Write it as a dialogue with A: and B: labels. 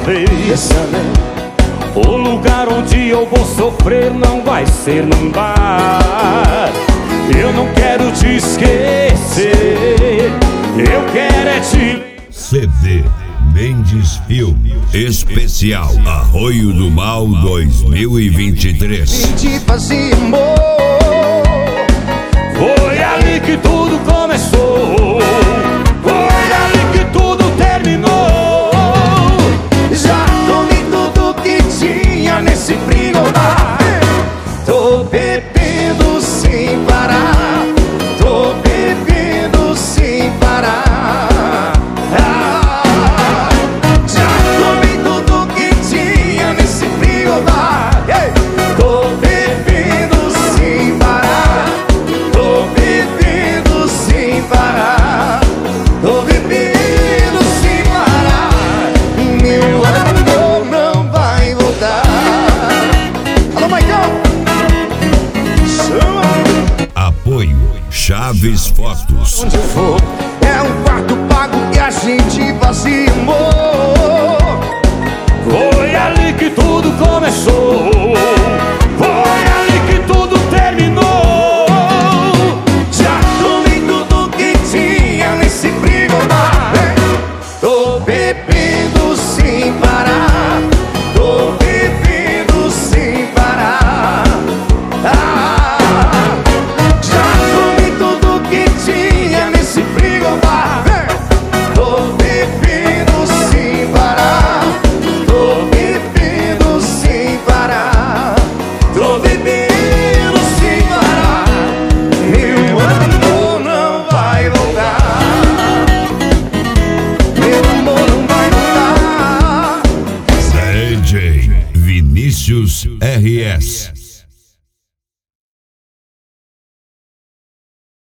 A: vez. O lugar onde eu vou sofrer não vai ser num bar. Eu não quero te esquecer, eu quero é te...
B: CD Mendes Filme Especial Arroio do Mal 2023.
A: Te fazia amor, foi ali que tudo começou, foi ali que tudo terminou. Já comi tudo que tinha nesse frigobar. Tô bebendo sem parar, tô bebendo sem parar. Já comi tudo que tinha nesse frigobar. Tô bebendo sem parar, tô bebendo sem parar, tô bebendo sem parar. Meu amor não vai voltar. Alô, Maicon!
B: Apoio Chaves Fotos.
A: Onde for, é um quarto pago e a gente fazia amor. Foi ali que tudo começou, foi ali que tudo terminou. Já comi tudo que tinha nesse frigobar. Tô bebendo sem parar, tô bebendo sem parar. Já comi tudo que tinha nesse frigobar. Tô bebendo sem parar, tô bebendo sem parar, tô bebendo sem parar. Meu amor não vai voltar, meu amor não vai voltar.
B: DJ Vinícius RS.